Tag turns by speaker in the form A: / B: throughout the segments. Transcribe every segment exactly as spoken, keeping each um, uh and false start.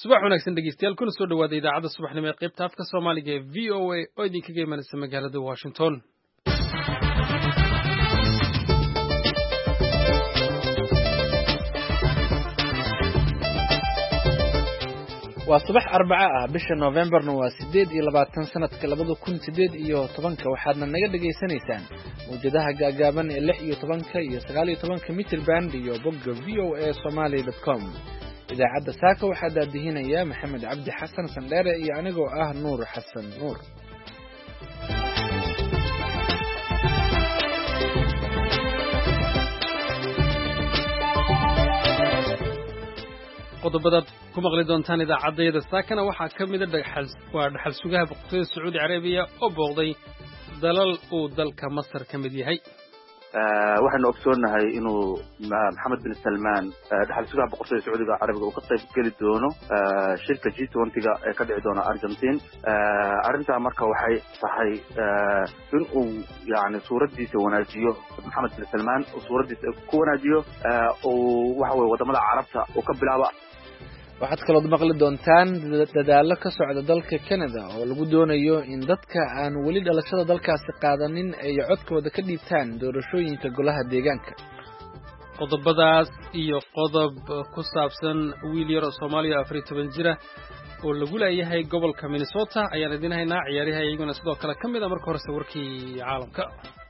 A: subax wanaagsan dhegeystayaal kuna soo dhawaada idaacadda subaxnimo ee qaybta afka Soomaaliga ee V O A oo idinkaga imanaysa magaalada Washington.
B: waa subax arbaca ah bisha November-na waa sideed iyo labaatan sanadka labada kun sideed iyo tobanka waxaadna naga dhageysanaysaan mowjadaha gaagaaban ee lix iyo tobanka iyo sagaal iyo tobanka mitir band iyo bogga v o a somali dot com. idaacadda saaka waxaa daadihinaya maxamed cabdi xasan sandheere iyo anigoo ah nuur xasan nuur.
A: qodobadaad ku maqli doontaan idaacaddayada saakana waxaa ka mid a dhagaxal waa dhaxal sugaha boqortooyada Sacuudi Carabiya oo booqday dalal uu dalka Masar ka mid yahay.
C: waxaanu ogsoonahay inuu maxamed bin salmaan dhaxal sugaha boqortooyada Sacuudiga Carabiga uu ka qayb geli doono shirka G twenty-ga ee ka dhici doona Argentine. arrintaa marka waxay tahay in uu yani suuradiisa wanaajiyo maxamed bin salmaan uu suuradiisa ku wanaajiyo oo waxa weeye wadamada carabta uu ka bilaabo.
B: waxaad kaloo maqli doontaan dadaallo ka socda dalka Canada oo lagu doonayo in dadka aan weli dhalashada dalkaasi qaadanin ay codkooda ka dhiibtaan doorashooyinka golaha deegaanka.
A: qodobadaas iyo qodob ku saabsan wiil yar oo Soomaaliya afar iyo toban jira oo lagu leeyahay gobolka Minnesota ayaan idin haynaa ciyaariyaha iyaguna sidoo kale ka mid ah. marka hore warkii caalamka.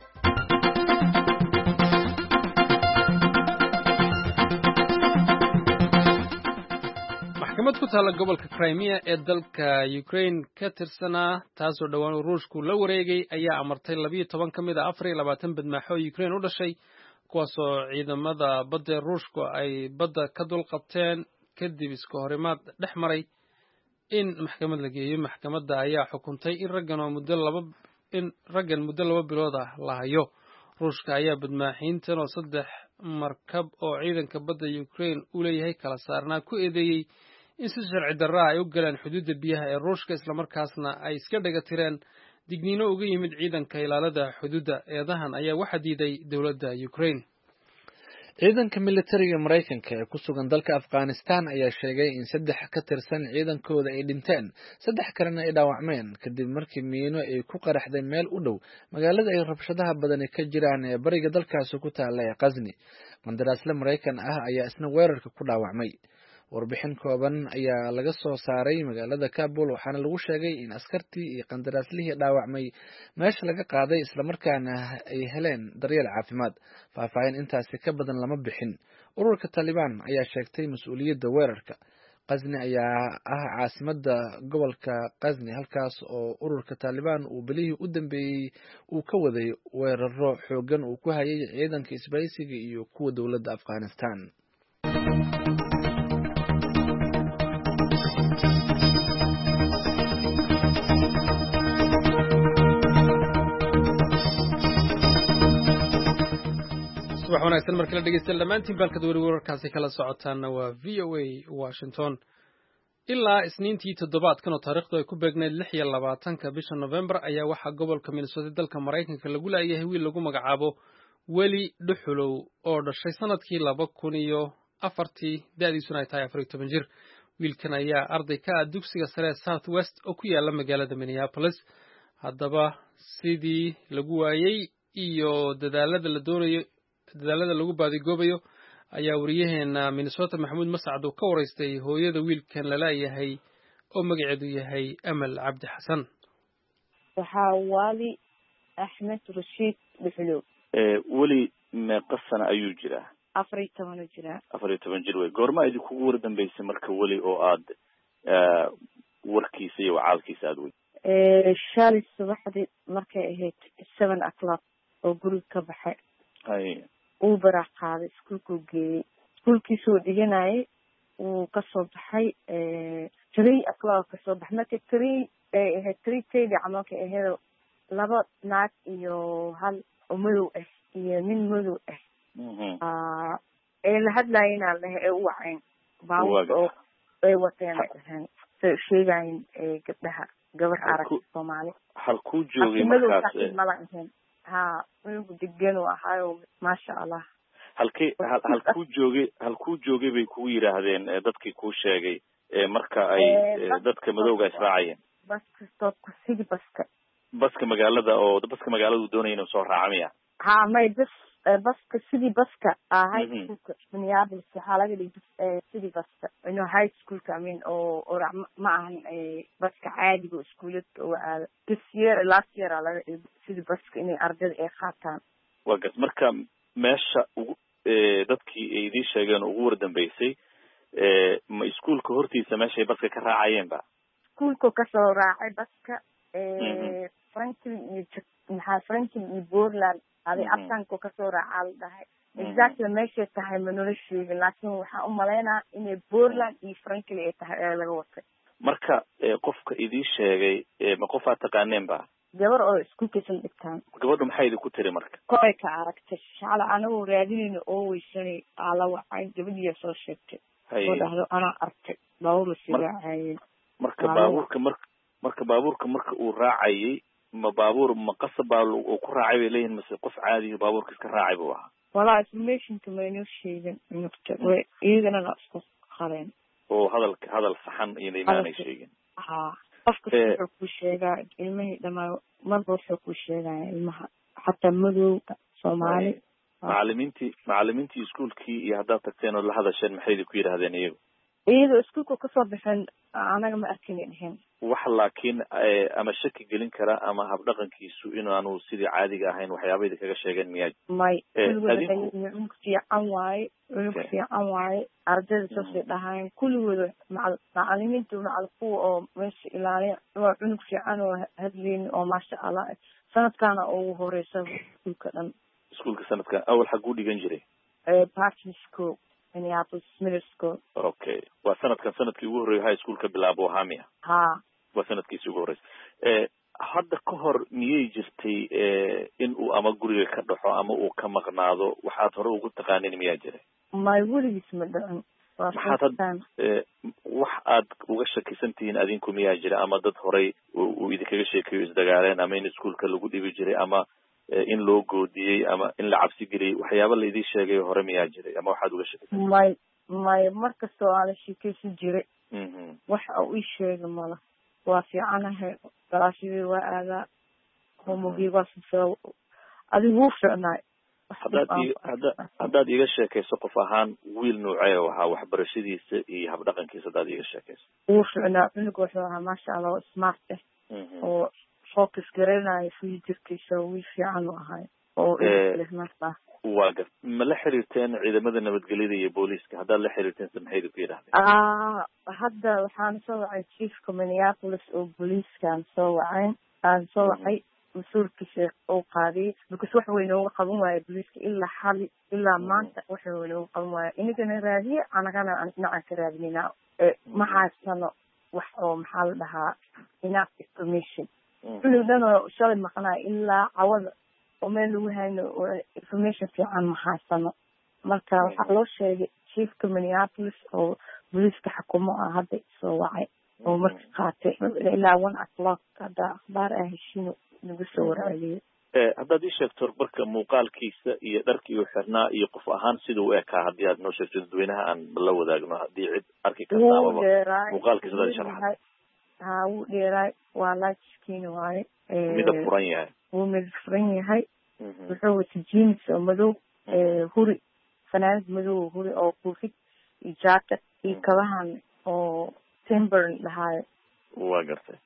A: maxkamad ku taala gobolka Crimea ee dalka Ukraine ka tirsanaa taasoo dhawaan Ruushku la wareegay ayaa amartay laba iyo toban ka mid ah afar iyo labaatan badmaaxo Ukraine u dhashay kuwaasoo ciidamada badda Ruushku ay badda ka dul qabteen kadib iska horimaad dhex maray in maxkamad la geeyo. maxkamadda ayaa xukuntay in raggan oo muddo laba in raggan muddo laba bilood ah la hayo. Ruushka ayaa badmaaxiintan oo saddex markab oo ciidanka badda Ukraine u leeyahay kala saarnaa ku eedeeyay in si sharci darro ah ay u galeen xuduudda biyaha ee Ruushka islamarkaasna ay iska dhaga tireen digniino uga yimid ciidanka ilaalada xuduudda. eedahan ayaa waxa diiday dowladda Ukraine.
B: ciidanka militariga Mareykanka ee ku sugan dalka Afghanistan ayaa sheegay in saddex ka tirsan ciidankooda ay dhinteen, saddex kalena ay dhaawacmeen kadib markii miino ay ku qaraxday meel u dhow magaalada ay rabshadaha badani ka jiraan ee bariga dalkaasi ku taala ee Ghazni. qandaraasle Mareykan ah ayaa isna weerarka ku dhaawacmay. warbixin kooban ayaa laga soo saaray magaalada Kabul waxaana lagu sheegay in askartii iyo qandaraaslihii dhaawacmay meesha laga qaaday islamarkaana ay heleen daryeel caafimaad. faahfaahin intaasi ka badan lama bixin. ururka Taliban ayaa sheegtay mas-uuliyadda weerarka. Ghazni ayaa ah caasimadda gobolka Ghazni halkaas oo ururka Taliban uu bilihii u dambeeyey uu ka waday weeraro xoogan uu ku hayay ciidanka isbahaysiga iyo kuwa dowladda Afghanistan.
A: subax wanaagsan markala dhegeystayaal dhammaantiin baalkad wari wararkaasi kala socotaana waa V O A Washington. ilaa isniintii toddobaadkan oo taariikhdu ay ku beegnayd lix iyo labaatanka bisha November ayaa waxaa gobolka Minnesota dalka Mareykanka lagu leeyahay wiil lagu magacaabo Weli Dhuxulow oo dhashay sanadkii laba kun iyo afartii da'diisuna ay tahay afar iyo toban jir. wiilkan ayaa arday ka ah dugsiga sare ee South West oo ku yaala magaalada Minneapolis. haddaba sidii lagu waayay iyo dadaalada la doonayo dadaalada lagu baadigoobayo ayaa wariyaheena Minnesota Maxamuud Mascad oo ka wareystay hooyada wiilkan la leeyahay oo magaceedu yahay Amal Cabdi Xasan.
D: waxaa Wali Axmed Rashiid Dhuxulow.
C: ee weli meeqa sano ayuu jiraa?
D: afar iyo toban jira.
C: afar iyo toban jir wey. goorma idin kugu war dambeysay marka weli oo aad warkiisa iyo wacaalkiisa aad wey?
D: ee shalay subaxdii markay ahayd seven o'clock oo guriga ka baxay.
C: hay
D: uu barax qaaday iskuulku geeyay. iskuulkiisuu dhiganayay uu ka soo baxay ee three o'clock ka soo baxay. markay three ay ahayd three thirty camalka ahayd laba naag iyo hal oo madow ah iyo nin madow ah ah ee la hadlayeen allaha ee u waceen baawur oo ay wateen ahaan soo sheegayn ee gabdhaha gabar arag Soomaali halkuu joogay markaas ha uu degan oo ahaayo ma sha Allah.
C: halkii halkuu joogay halkuu joogay bay ku yiraahdeen dadkii ku sheegay
E: marka ay dadka madowga israacayeen
D: baska stopka city baska
E: baska magaalada oo baska magaaladu doonayeen inuu soo raaco miya
D: ha may bas baska city baska ah high school Minneapolis waxaa laga dhigay city baska inuu high school ka min oo oo ma ahan baska caadiga iskuulada oo aad this year last year laga city baska inay ardayda ay qaataan
E: waa gas marka meesha ugu dadkii ay idin sheegeen ugu wardambeysay ma iskuulka hortiisa meesha ay baska ka raacayeen ba
D: iskuulka ka soo raacay baska Franklin iyo maxaa Franklin iyo Portland adi aftanko ka soo raacay dhahay exactly meesha tahay manoloshiga laakiin waxa u maleynaa inay Portland iyo Franklin ay tahay laga watay
E: marka qofka idin sheegay ma qof aad taqaaneen ba
D: gabar oo iskuulka san dhigtaan
E: gabadhu maxay idin ku tiri marka
D: koy ka aragtay shala anagu raadinayno oo weysanay ala waxay gabadhiya soo sheegtay oo dhahdo ana arkay baabuur sidaayay
E: marka baabuurka marka marka baabuurka marka uu raacayay ma baabuur ma qasab uu ku raacay bay leeyihiin mise qof caadi ah baabuurka iska raacay buu ahaa
D: wala information ka meenu sheegin inta way iyagana la isku qareen
E: oo hadalka hadal saxan iyo iimaanay sheegin
D: ha qofka wuxuu ku sheegaa ilmaha dhamaa marba wuxuu ku sheegaa ilmaha hatta madowga Soomaali
E: macallimiintii macallimiintii iskuulkii iyo hadda tagteen oo la hadasheen maxay ku yiraahdeen iyagu
D: iyadoo iskuulka ka soo bixin anaga ma arkin
E: wax laakiin ama shaki gelin kara ama hab dhaqankiisu inaanu sidii caadiga ahayn waxyaabaha kaga sheegeen miyaa
D: may inuu fiican waay inuu fiican waay ardayda soo dhahaan kulligooda macallimiintu macalku oo meesha ilaaliya waa inuu fiican oo hadlin oo maasha Allah sanadkana ugu horeysa iskuulka dhan
E: iskuulka sanadka awal xaq u dhigan jiray
D: ee Parkland School Minneapolis Middle School
E: okay waa sanadkan sanadkii ugu horeeyay high school ka bilaabo Hamia
D: ha
E: waa sanadkii ugu horeeyay ee hadda ka hor miyay jirtay ee in uu ama guriga ka dhaxo ama uu ka maqnaado waxaad hore ugu taqaaneen miyaa jiray
D: may weligiis ma dhacin
E: waxaad wax aad uga shakisantihiin adinku miyaa jira ama dad horey uu idinkaga sheekayo isdagaaleen ama in iskuulka lagu dhibi jiray ama in loo goodiyay ama in la cabsi geliyay waxyaabo la idin sheegay hore miyaa jiray ama waxaad uga shakisan
D: may may markasta oo aan sheekaysan jiray
E: mhm
D: waxa uu sheegay mala waa fiicanahay galaashii waa aada homogi waa soo adigu fiicnaa
E: haddaad iga sheekayso qof ahaan wiil noocee waxa waxbarashadiisa iyo hab dhaqankiisa haddaad iga sheekayso
D: uu fiicnaa anigu wuxuu ahaa maasha Allah smart ah oo focus garanayo future-kiisa wiil fiican u ahay oo ilaahnaa
E: waa gar ma la xiriirteen ciidamada nabadgelyada iyo booliiska haddaad la xiriirteen maxay ku yiraahdeen
D: ah hadda waxaan soo wacay chiefka Minneapolis oo booliiskan soo wacay aan soo wacay مسؤولك أو قاضي بكس واحد وينو قبوا بوليس إلا حال إلا ما واحد وينو قبوا إني كنا راضي أنا كنا نعم كراضينا ما حاسنا واحد محل بها enough information كل ده شغل ما كنا إلا عوض ومن هاي information في عن ما حاسنا مركا حلو شيء شيف كمينيابوليس أو بوليس كحكومة هذا سواعي أو مركا قاتل إلا one o'clock هذا أخبار أهشينو
E: haddaad ii sheegto barka muuqaalkiisa iyo dharkii uu xirnaa iyo qof ahaan sida uu ekaa haddii aad noo sheegto dadweynaha aan la wadaagno haddii cid arki karta amaba muuqaalkiisa hadaad sharaxdo
D: ha wuu dheeraay waa laajiskiina waaye
E: midab furan yahay
D: wuu midab furan yahay wuxuu wata jeans oo madow huri fanaanad madow huri oo koofid iyo jacket iyo kabahan oo timber lahaayo
E: waa gartay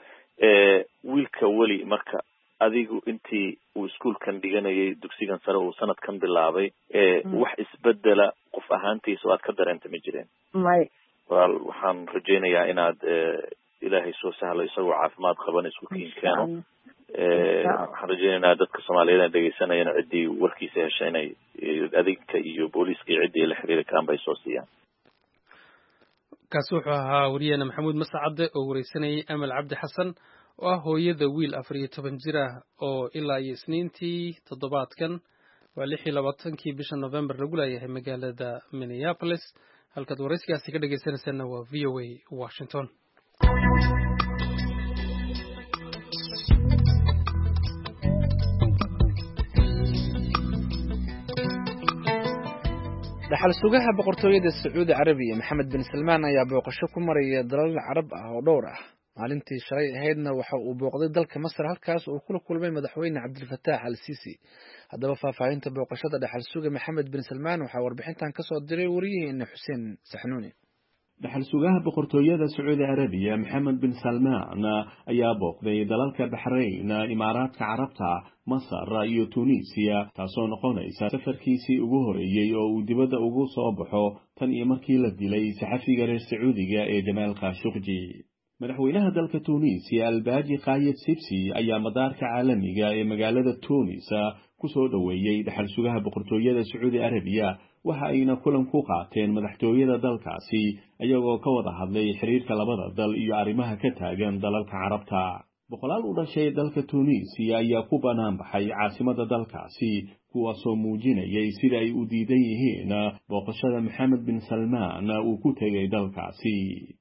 E: wiilka weli marka adigu intii uu iskuulkan dhiganayay dugsigan sare uu sanadkan bilaabay wax isbedela qof ahaantiisa aad ka dareentay ma jireen
D: may
E: wal waxaan rajaynayaa inaad ilaahay soo sahlo isagoo caafimaad qaban isku keeno waxaan rajaynayaa dadka Soomaaliyeed dhageysanayana cidii warkiisa heshay inay adinka iyo booliiska cidii la xiriiri karaan bay soo siiyaan
A: kaas wuxuu ahaa wariyana maxamuud masacade oo wareysanayay amal cabdi xasan oo ah hooyada wiil afar iyo toban jir ah oo ilaa iyo isniintii toddobaadkan waa lix iyo labaatankii bisha November lagu leeyahay magaalada Minneapolis halkaad wareysigaasi ka dhageysanaysaana waa V O A Washington
B: dhaxal sugaha boqortooyada Sacuudi Carabiya Maxamed bin Salmaan ayaa booqasho ku maraya dalal Carab ah oo dhowr ah. maalintii shalay ahaydna waxa uu booqday dalka Masar halkaas oo kula kulmay madaxweyne Cabdilfataax al-Siisi. Haddaba faahfaahinta booqashada dhaxal suga Maxamed bin Salmaan waxa warbixintan ka soo diray wariyaheena Xuseen Saxnuuni.
F: dhaxal sugaha boqortooyada Sacuudi Carabiya Maxamed bin Salmaan ayaa booqday dalalka Bahrayn, Imaaraadka Carabta, Masar iyo Tunisia, taasoo noqonaysa safarkiisii ugu horeeyay oo uu dibadda ugu soo baxo tan iyo markii la dilay saxafiga reer Sacuudiga ee Jamaal Khashoggi. madaxweynaha dalka Tunisia Albaaji Qaayid Sibsi ayaa madaarka caalamiga ee magaalada Tunis ku soo dhaweeyay dhaxal sugaha boqortooyada Sacuudi Carabiya, waxa ayna kulan ku qaateen madaxtooyada dalkaasi ayagoo ka wada hadlay xiriirka labada dal iyo arrimaha ka taagan dalalka Carabta. boqolaal u dhashay dalka Tunisia ayaa ku banaan baxay caasimada dalkaasi, kuwaasoo muujinayay sida ay u diidan yihiin booqashada Maxamed bin Salmaan uu ku tegay dalkaasi.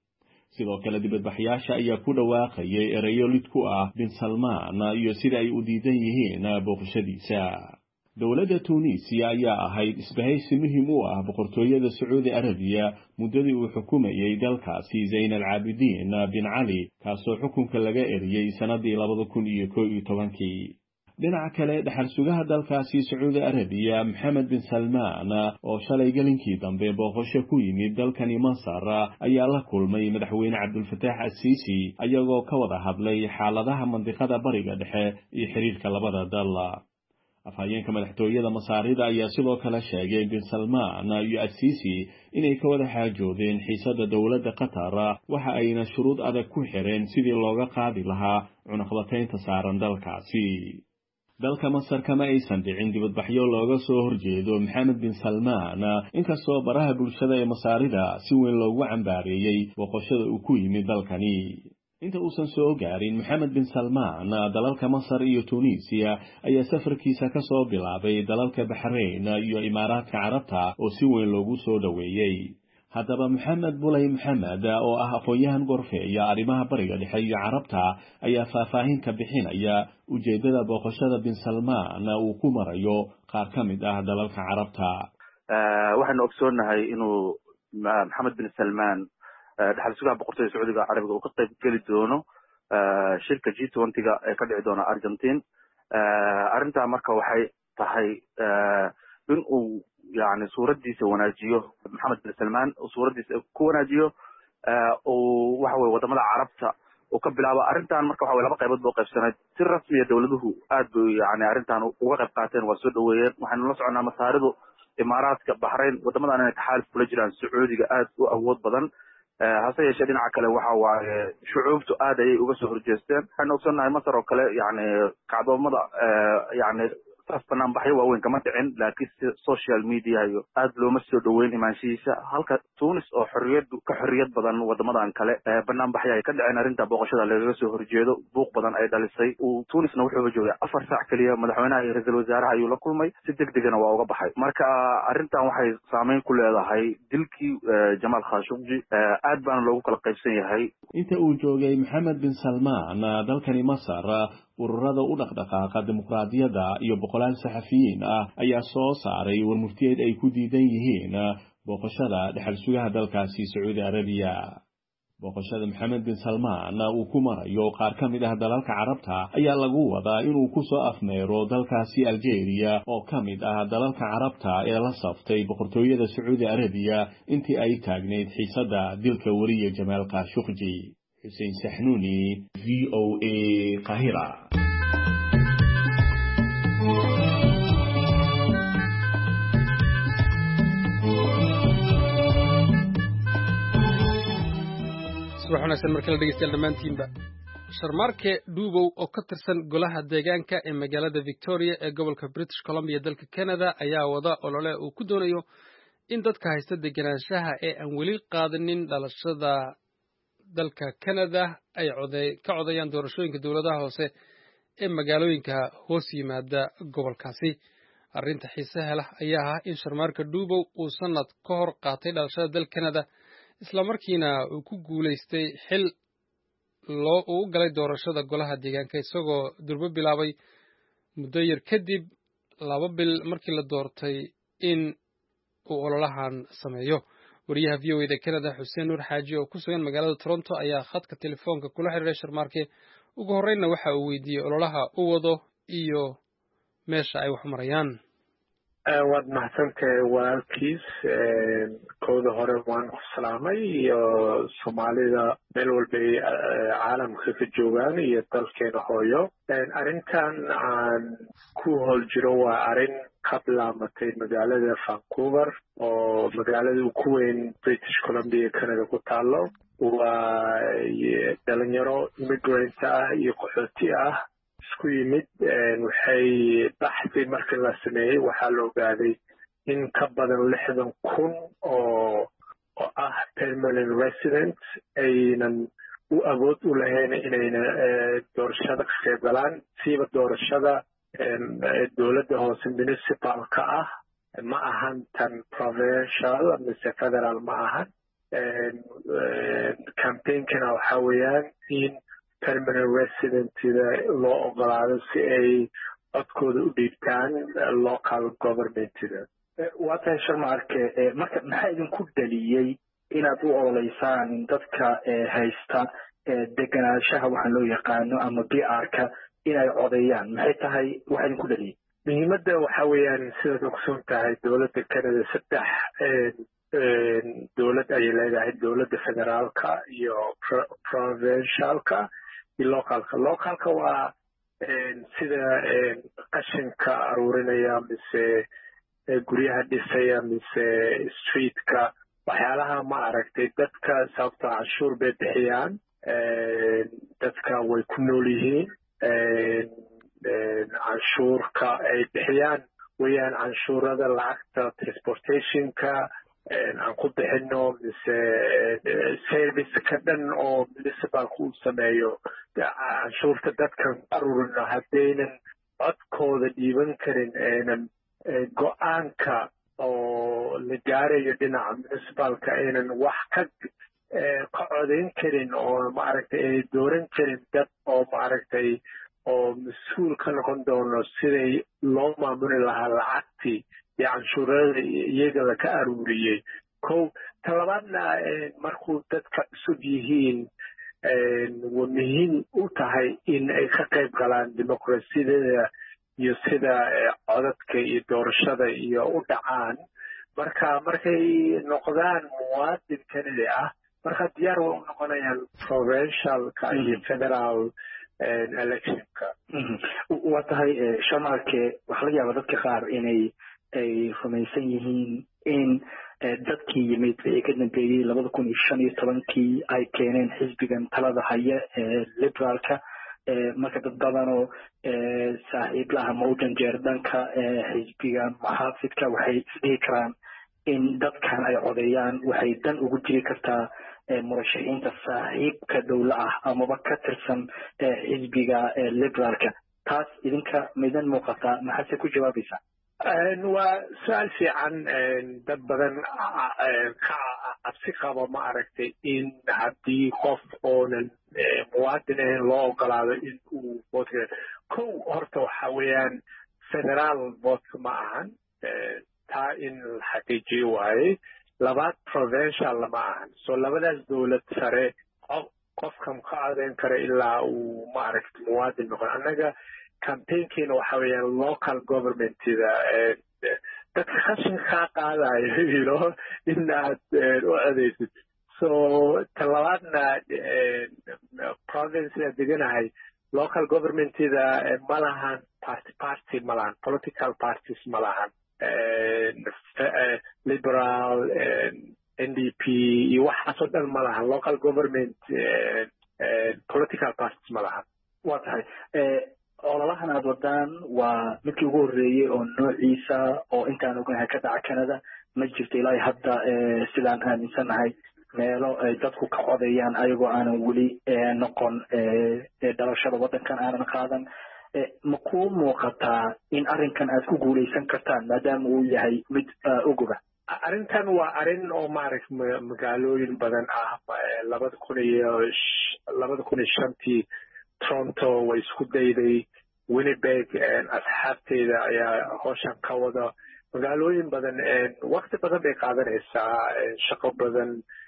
F: sidoo kale dibadbaxyaasha ayaa ku dhawaaqayay erayo lid ku ah bin Salmaan iyo sida ay u diidan yihiin booqashadiisa. dowladda Tunisia ayaa ahayd isbahaysi muhiim u ah boqortooyada Sacuudi Carabiya muddadii uu xukumayay dalkaasi Zayn al-Caabidiin bin Cali, kaasoo xukunka laga eriyay sanadii labada kun iyo kow iyo tobankii. dhinaca kale dhaxal sugaha dalkaasi Sacuudi Carabiya Maxamed bin Salmaan oo shalay galinkii dambe booqasho ku yimid dalkani Masar ayaa la kulmay madaxweyne Cabdilfataax al-Siisi ayagoo ka wada hadlay xaaladaha mandiqada bariga dhexe iyo xiriirka labada dal. afhayeenka madaxtooyada Masaarida ayaa sidoo kale sheegay bin Salmaan iyo al-Siisi inay ka wada xaajoodeen xiisada dowladda Qatar, waxa ayna shuruud adag ku xireen sidii looga qaadi lahaa cunaqabataynta saaran dalkaasi. dalka Masar kama aysan dhicin dibadbaxyo looga soo horjeedo Maxamed bin Salmaan, inkastoo baraha bulshada ee Masaarida si weyn loogu cambaareeyay booqashada uu ku yimid dalkani. inta uusan soo gaarin Maxamed bin Salmaan dalalka Masar iyo Tunisia ayaa safarkiisa ka soo bilaabay dalalka Bahrayn iyo Imaaraadka Carabta oo si weyn loogu soo dhaweeyay. haddaba Maxamed Bulay Maxamed oo ah aqoon-yahan gorfeeya arrimaha bariga dhexe iyo Carabta ayaa faahfaahin ka bixinaya ujeedada booqashada bin Salmaan uu ku marayo qaar ka mid ah dalalka Carabta.
C: waxaanu ogsoonahay inuu Maxamed bin Salmaan dhaxal sugaha boqortooyada Sacuudiga Carabiga uu ka qayb geli doono shirka G twenty-ga ee ka dhici doona Argentine. arrintaa marka waxay tahay in uu يعني suuradiisa wanaajiyo Maxamed bin Salmaan oo suuradiisa ku wanaajiyo oo waxa way wadamada Carabta oo ka bilaabo arrintan marka waxa way laba qaybood boo qaybsanayd. si rasmi ah dawladuhu aad bay yani arrintan uga qayb qaateen, waa soo dhaweeyeen. waxaanu la soconaa Masaaridu, Imaaraadka, Bahrayn, wadamadan inay taxaaluf kula jiraan Sacuudiga aad u awood badan. hase yeeshee dhinaca kale waxa waaye shucuubtu aad ayay uga soo horjeesteen. waxaanu ogsoonahay Masar oo kale yani kacdoomada yani taas banaanbaxyo waaweyn kama dhicin, laakiin social media iyo aad looma soo dhaweyn imaanshihiisa. halka Tunis oo xorriyad ka xorriyad badan wadamadan kale banaanbaxyo ay ka dhiceen arrinta booqashada lagaga soo horjeedo, buuq badan ay dhalisay. uu Tunisna wuxuu joogay afar saac kaliya, madaxweynaha iyo ra'iisul wasaaraha ayuu la kulmay, si degdegana waa uga baxay. marka arrintan waxay saameyn ku leedahay dilkii Jamaal Khashoggi, aad baana loogu kala qaybsan yahay.
F: inta uu joogay Maxamed bin Salmaan dalkani Masar, ururada u dhaqdhaqaaqa dimuqraadiyadda iyo boqolaal saxafiyiin ah ayaa soo saaray warmurtiyeed ay ku diidan yihiin booqashada dhaxal sugaha dalkaasi Sacuudi Carabiya. booqashada Maxamed bin Salmaan uu ku marayo qaar ka mid ah dalalka Carabta ayaa lagu wadaa inuu ku soo afmeero dalkaasi Algeria oo ka mid ah dalalka Carabta ee la saftay boqortooyada Sacuudi Carabiya intii ay taagneyd xiisada dilka wariye Jamaal Khashoggi. Xuseen Saxnuuni, V O A, Qaahira.
A: subax wanaagsan markala dhegeystayaal dhammaantiinba. Sharmarke Duubow oo ka tirsan golaha deegaanka ee magaalada Victoria ee gobolka British Columbia dalka Canada ayaa wada olole uu ku doonayo in dadka haysta deganaanshaha ee aan weli qaadanin dhalashada dalka Canada ay coday ka codayaan doorashooyinka dawladaha hoose ee magaalooyinka hoos yimaada gobolkaasi. arrinta xiisaha leh ayaa ah in Sharmarke Duubow uu sanad ka hor qaatay dhalashada dalka Canada, isla markiina uu ku guuleystay xil loo uu galay doorashada golaha deegaanka isagoo durbo bilaabay muddo yar kadib laba bil markii la doortay in uu ololahan sameeyo wariyaha v o e da Canada Xuseen Nuur Xaaji oo ku sugan magaalada Toronto ayaa khadka telefoonka kula xiriiray Sharmaarke ugu horreynna waxa uu weydiiyey ololaha uu wado iyo meesha ay wax marayaan.
G: waad mahadsantahay walaalkiis kooda hore waan ku salaamay iyo Soomaalida meel walba ay caalamka ka joogaan iyo dalkeena hooyo. arrintan aan ku hol jiro waa arrin ka bilaamatay magaalada Vancouver oo magaalada ugu weyn British Columbia Canada ku taalo. waa dhalinyaro immigrant ah iyo qaxooti ah isku yimid. waxay baxsi markii la sameeyey waxaa la ogaaday in ka badan lixdan kun oo oo ah permanent resident aynan u awood u lahayn inayna doorashada ka qayb galaan siiba doorashada dowladda hoose municipalka ah ma ahan tan provincial mise federal ma ahan. campaignkana waxaa weeyaan in permanent residentida loo ogolaado si ay codkooda u dhiibtaan local governmentida.
H: waa tahay Sharmaarke, marka maxaa idinku dhaliyey inaad u ololeysaan dadka haysta deganaanshaha waxaan loo yaqaano ama B R-ka inay codeeyaan? maxay tahay waxa idinku dhaliyey?
G: muhiimadda waxaa weeyaan sidaad ogsoon tahay dowladda Canada saddex dowlad ayay leedahay, dowladda federaalka iyo provincialka iyo localka. localka waa sida qashinka aruurinaya mise guryaha dhisaya mise streetka waxyaalaha ma aragtay dadka sababta canshuur bay bixiyaan. dadka way ku nool yihiin. canshuurka ay bixiyaan weeyaan canshuurada lacagta transportationka aan ku bixino mise serviceka dhan oo municipalka uu sameeyo. canshuurta dadkan aruurina haddaynan codkooda dhiiban karin aynan go-aanka oo la gaarayo dhinaca municipalka aynan wax ka ka codayn karin oo maaragtay ay dooran karin dad oo maaragtay oo mas-uul ka noqon doono siday loo maamuli lahaa lacagtii iyo canshuurada iyaga laka aruuriyey. kow talabaadna markuu dadka cusub yihiin waa muhiim u tahay in ay ka qayb galaan dimuqraasiyadda iyo sida codadka iyo doorashada iyo u dhacaan. marka markay noqdaan muwaadin Canada ah marka diyaar way u noqonayaan provincialka iyo federal electionka.
H: waa tahay Sharmaarke, waxaa laga yaabaa dadka qaar inay ay rumaysan yihiin in dadkii yimid ee ka dambeeyey labada kun iyo shan iyo tobankii ay keeneen xisbigan talada haya ee liberaalka. marka dad badanoo saaxiiblaha mawjan jeerdanka xisbigan muxaafidka waxay isdhihi karaan in dadkan ay codeeyaan waxay dan ugu jiri kartaa murashaxiinta saaxiibka dowla ah amaba ka tirsan xisbiga liberaalka. taas idinka midan muuqataa, maxaase ku jawaabaysaa?
G: waa su-aal fiican. dad badan ka cabsi qabo ma aragtay in haddii qof oonan muwaadin ahayn loo ogolaado in uu vote. kow horta waxa weeyaan federaal vote ma ahan, taa in la xaqiijiyo waaye. labaad provincial lama ahan. so labadaas dowlad sare qofkan ka codeyn kara ilaa uu ma aragtay muwaadin noqon. annaga campaignkeena waxa weeyaan local governmentida dadka qashinka kaa qaadayo you know in aad u codeysid. so talabaadna province aad deganahay local governmentida ma lahan party party ma lahan political parties ma lahan. liberal N D P iyo waxaasoo dhan ma lahan. local government political parties ma lahan.
H: waa tahay ololahan aad wadaan waa midkii ugu horreeyey oo noociisa oo intaan ognahay ka dhaca Canada. ma jirto ilaa hadda sidaan aaminsanahay meelo ay dadku ka codeeyaan ayagoo aanan weli noqon dhalashada waddankan aanan qaadan. ma kuu muuqataa in arrinkan aad ku guulaysan kartaan maadaama uu yahay mid uguba?
G: arrintan waa arrin oo maaragtay magaalooyin badan ah. labada kun iyo labada kun iyo shantii Toronto way isku dayday. Winnipeg asxaabteeda ayaa hawshan ka wada. magaalooyin badan wakti badan bay qaadanaysaa shaqo badan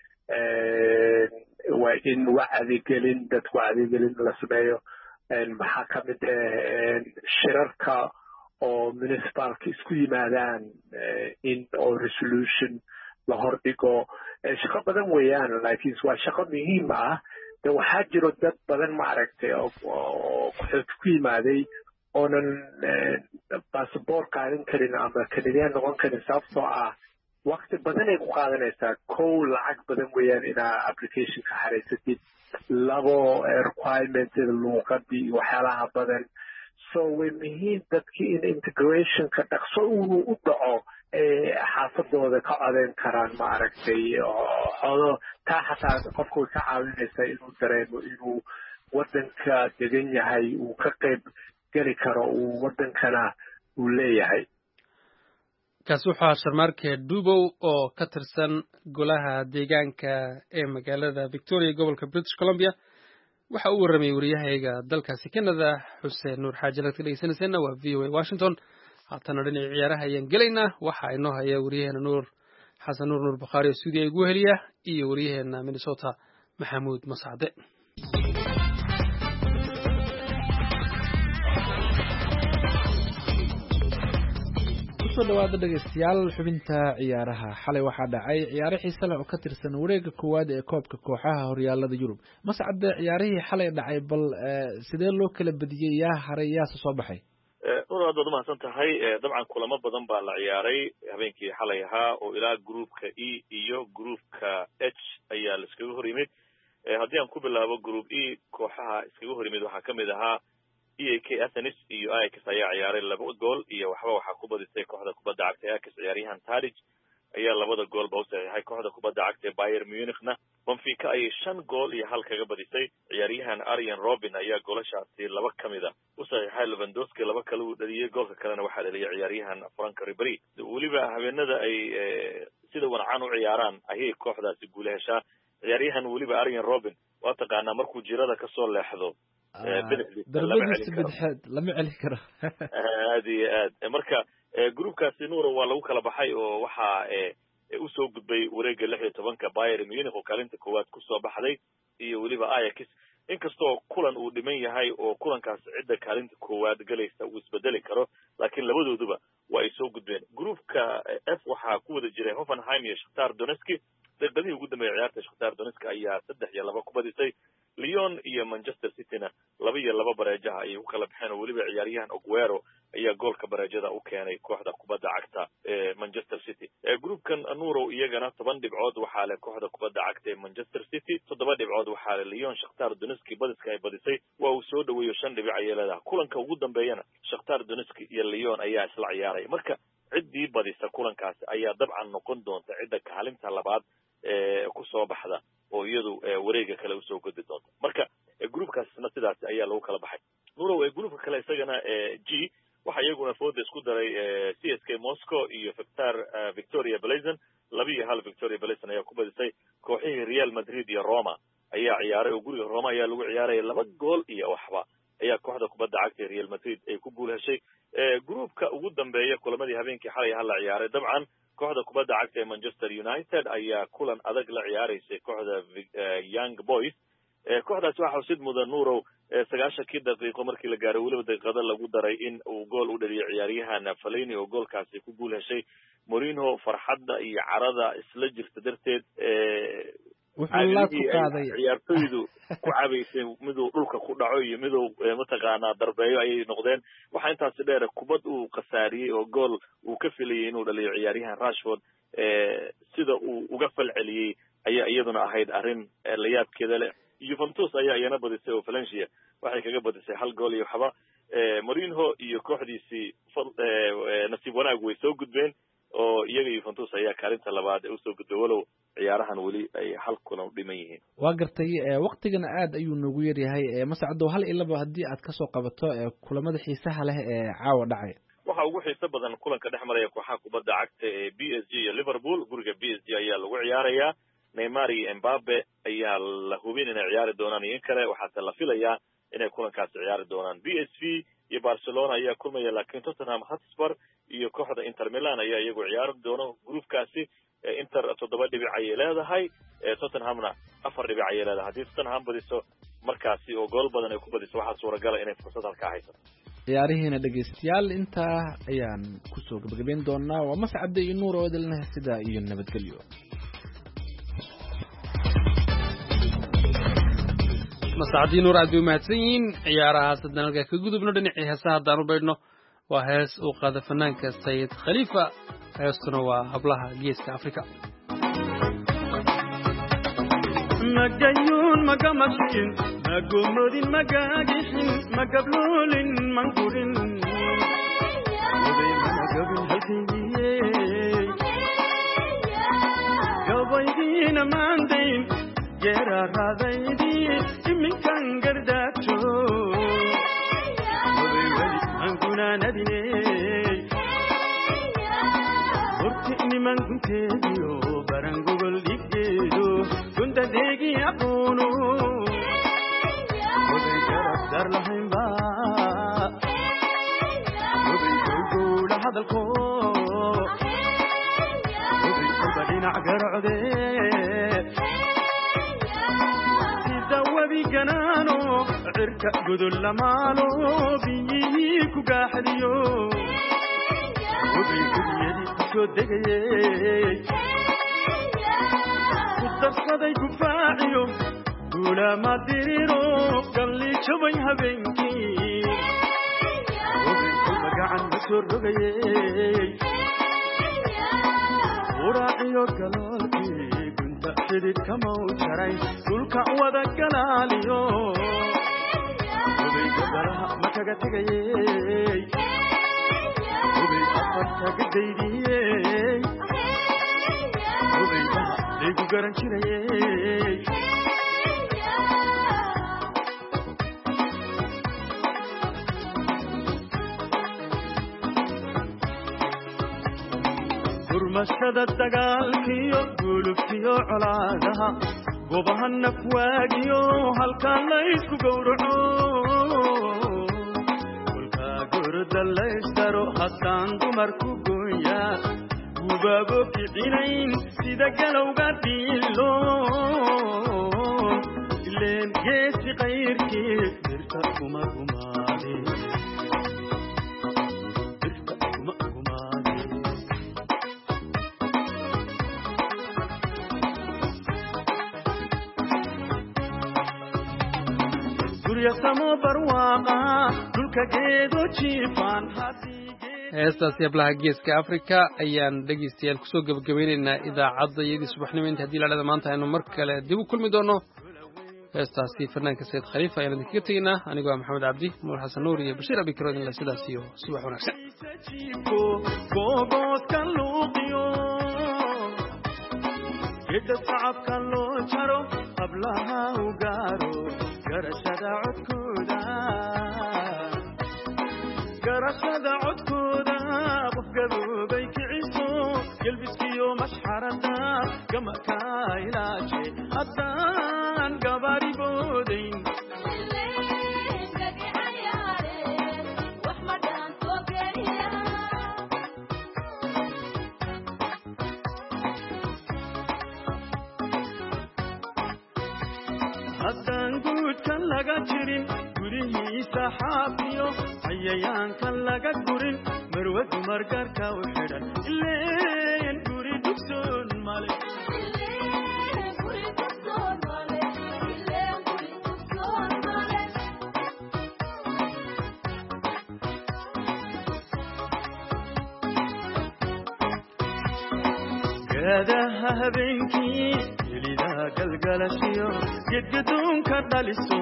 G: waa in wacdigelin dadku wacdigelin la sameeyo maxaa ka mid ah shirarka oo municipalka isku yimaadaan in oo resolution la hordhigo shaqo badan weeyaan laakiin waa shaqo muhiim ah de waxaa jiro dad badan maaragtay oo qaxooti ku yimaaday oonan basaboor qaadan karin ama kanadiyaan noqon karin sababtoo ah wakti badan ay ku qaadanaysaa kow lacag badan weeyaan inaa applicationka xaraysatid labo requirement luuqadii iyo waxyaalaha badan so way muhiim dadkii in integrationka dhaqso uu u dhaco xaafadooda ka codeyn karaan maaragtay xodo taa xataa qofka way ka caawinaysaa inuu dareemo inuu waddanka degan yahay uu ka qayb geli karo uu waddankana uu leeyahay
A: kaasi wuxuu ahaa sharmaarke dubow oo ka tirsan golaha deegaanka ee magaalada victoria gobolka british columbia waxa uu warramayay wariyahayga dalkaasi canada xuseen nuur xaaji halkaad ka dhegeysanayseena waa v o a washington haatana dhinaca ciyaaraha ayaan gelaynaa waxa inoo haya wariyaheena nuur xasan nuur nuur bakhaari oo stuudiya igu heliya iyo wariyaheena minnesota maxamuud masacde
B: kusoo dhawaada dhegeystayaal xubinta ciyaaraha xalay waxaa dhacay ciyaaro xiise leh oo ka tirsan wareega koowaad ee koobka kooxaha horyaalada yurub mascade ciyaarihii xalay dhacay bal sidee loo kala badiyey yaa haray yaase soo baxay
E: nur aad baad umahadsan tahay dabcan kulamo badan baa la ciyaaray habeenkii xalay ahaa oo ilaa groupka e iyo groupka h ayaa la iskaga hor yimid haddii aan ku bilaabo group e kooxaha iskaga hor yimid waxaa kamid ahaa e a k athenis iyo ajax ayaa ciyaaray laba gool iyo waxba waxaa ku badisay kooxda kubadda cagta ajax ciyaaryahan tadic ayaa labada goolba u saxiixay kooxda kubadda cagta bayer munichna benfica ayay shan gool iyo hal kaga badisay ciyaaryahan aryan robin ayaa goolashaasi laba ka mid a u saxiixay levandowski laba kale uu dhaliyey goolka kalena waxaa dhaliyay ciyaaryahan frank ribéry weliba habeenada ay sida wanacan u ciyaaraan ayay kooxdaasi guula heshaa ciyaaryahan weliba aryan robin waa taqaanaa markuu jirada kasoo leexdo
B: darbadiisa bidxeed lama celin karo
E: aad iyo aad marka groupkaasi nuura waa lagu kala baxay oo waxaa usoo gudbay wareega lix iyo tobanka bayer munich oo kaalinta koowaad kusoo baxday iyo weliba ajax inkastoo kulan uu dhiman yahay oo kulankaas cidda kaalinta koowaad galaysa uu isbedeli karo laakiin labadooduba waa ay soo gudbeen groupka f waxaa ku wada jiray hoffenheim iyo shakhtar donetsk daqiiqadihii ugu dambeeyay ciyaarta shakhtar donetsk ayaa saddex iyo laba ku badisay leon iyo manchester cityna laba iyo laba bareejaha ayay ku kala baxeen oo weliba ciyaaryahan oguero ayaa goolka bareejada u keenay kooxda kubadda cagta ee manchester city groupkan nurow iyagana toban dhibcood waxaa leh kooxda kubadda cagta ee manchester city toddoba dhibcood waxaa leh leon shakhtar donetsk badiska ay badisay waa uu soo dhaweeyo shan dhibic ayay leedahay kulanka ugu dambeeyana shakhtar donetsk iyo leon ayaa isla ciyaaraya marka ciddii badisa kulankaasi ayaa dabcan noqon doonta cidda kaalinta labaad ee kusoo baxda oo iyadu wareega kale usoo gudbi doonta marka groupkaasna sidaas ayaa lagu kala baxay nurow groupka kale isagana g waxa iyaguna fooda isku daray c s k moscow iyo victor victoria blazon laba iyo hal victoria blazon ayaa ku badisay kooxihii real madrid iyo roma ayaa ciyaaray oo guriga roma ayaa lagu ciyaaraya laba gool iyo waxba ayaa kooxda kubadda cagta real madrid ay ku guul heshay groupka ugu dambeeya kulamadii habeenkii xalay ahaa la ciyaaray dabcan kooxda kubadda cagta ee manchester united ayaa kulan adag la ciyaaraysay kooxda young boys kooxdaasi waxaa xusid mudan nurow sagaashankii daqiiqo markii la gaaray weliba daqiiqada lagu daray in uu gool u dhaliyo ciyaaryahan faleni oo goolkaasi ku guul heshay morinho farxadda iyo carada isla jirta darteed ciyaartoydu ku cabaysay miduu dhulka ku dhaco iyo miduu mataqaanaa darbeeyo ayay noqdeen waxaa intaasi dheer kubad uu khasaariyey oo gool uu ka filayay inuu dhaliyo ciyaaryahan rashford sida uu uga fal celiyey ayaa iyaduna ahayd arrin layaabkeeda leh juventus ayaa iyana badisay oo valencia waxay kaga badisay hal gool iyo waxba morinho iyo kooxdiisii nasiib wanaag way soo gudbeen oo iyaga juventus ayaa kaalinta labaad ee usoo gudbay walow ciyaarahan weli ay hal kulan u dhiman yihiin
B: waa gartay waktigana aad ayuu noogu yaryahay mascado hal ilaba haddii aad kasoo qabato kulamada xiisaha leh ee caawa dhacay
E: waxa ugu xiiso badan kulanka dhex maraya kooxaha kubadda cagta ee b s g iyo liverpool guriga b s g ayaa lagu ciyaarayaa neymar iyo embabe ayaa la hubin inay ciyaari doonaan iyo in kale waxaase la filayaa inay kulankaasi ciyaari doonaan. B S V iyo Barcelona ayaa kulmaya, laakiin Tottenham Hotspur iyo kooxda Inter Milan ayaa iyagu ciyaari doona groupkaasi. Inter toddoba dhibic ayay leedahay, Tottenhamna afar dhibic ayay leedahay. haddii Tottenham badiso markaasi oo gool badan ay ku badiso waxaa suuragal inay fursad halka haysato.
B: ciyaarihiina dhegeystayaal intaa ayaan kusoo gabagabeyn doonaa. waa Mascad iyo Nuur oo idilna sidaa iyo nabadgelyo.
A: Mascad iyo Nuur aad u mahadsanyihiin. ciyaarahaas haddana halkaa ka gudubno dhinacii heesaha haddaan u baydhno. waa hees uu qaada fanaanka Sayid Khalifa, heestuna waa hablaha geeska Afrika.
I: magayun magamashin magomodin magagixin magablolin mangurin gabaydina maandayn geeraraadaydi iminkan gardaajo angunanadine horti niman gunteediyo barangogol dhiggeedo gundadeegi aqoono oday garab dar lahaynba oday gowgowla hadalko oday kolba dhinac garocde sida webi ganaano cirka gudul lamaalo biyihii ku gaaxadiyo oday guriyadii kusoo degayey ku darsaday gufaaciyo duulama diriro galli jabay habeenkii oday kolba gacan ma soo rogayey uraaciyo galoolkii gunta xidid kamau jaray dhulka wada galaaliyo oday gabalaha ma kaga tegayey oday afarta gadaydiyey odaybaha laygu garan jirayey gurmashada dagaalkiyo gulubkiyo colaadaha gobaha nafwaagiyo halkaa laysku gowraco kolkaa gorda laysdaro haddaan dumarku gooya gubaabo kicinayn sida galowga dhiilo ileen geesi qayrkii birta kuma gumaade birta kuma gumaade guryasamo barwaaqa dhulka geedo jiifaan
A: heestaasi hablaha geeska Afrika ayaan dhegeystayaal kusoo gabagabeynaynaa idaacadda iyadii subaxnimo inta haddii la dhada maanta aynu mar kale dib u kulmi doono. heestaasi fanaanka Sayid Khalifa ayaan idinkaga tegaynaa. anigoo ah Maxamed Cabdi, Nuur Xasan Nuur iyo Bashiir Abikaro idinla sidaas iyo subax wanaagsan.
I: shacabka loo jaro hablaha u gaaro garashada codkooda garashada codkooda qof gaboobay kiciso gelbiskiyo mashxarada gamaka ilaaje haddaan gabari boodayn haddaan guudkan laga jirin gudihiisa xaafiyo cayayaankan laga gurin marwe dumar gaarka u xidhan ileen guri dugsoon male gaadaha habeenkii gelidaa galgalashiyo gedgadoonka dhaliso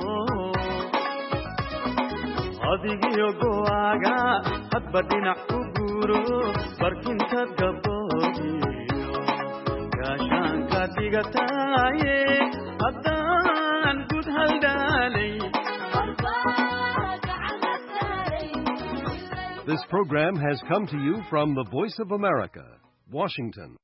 I: adigiyo go'aaga hadba dhinac ku guuro barkintaad gabdhoodiyo gaashaanka dhigataaye haddaan gud haldhaalay.
J: This program has come to you from the Voice of America, Washington.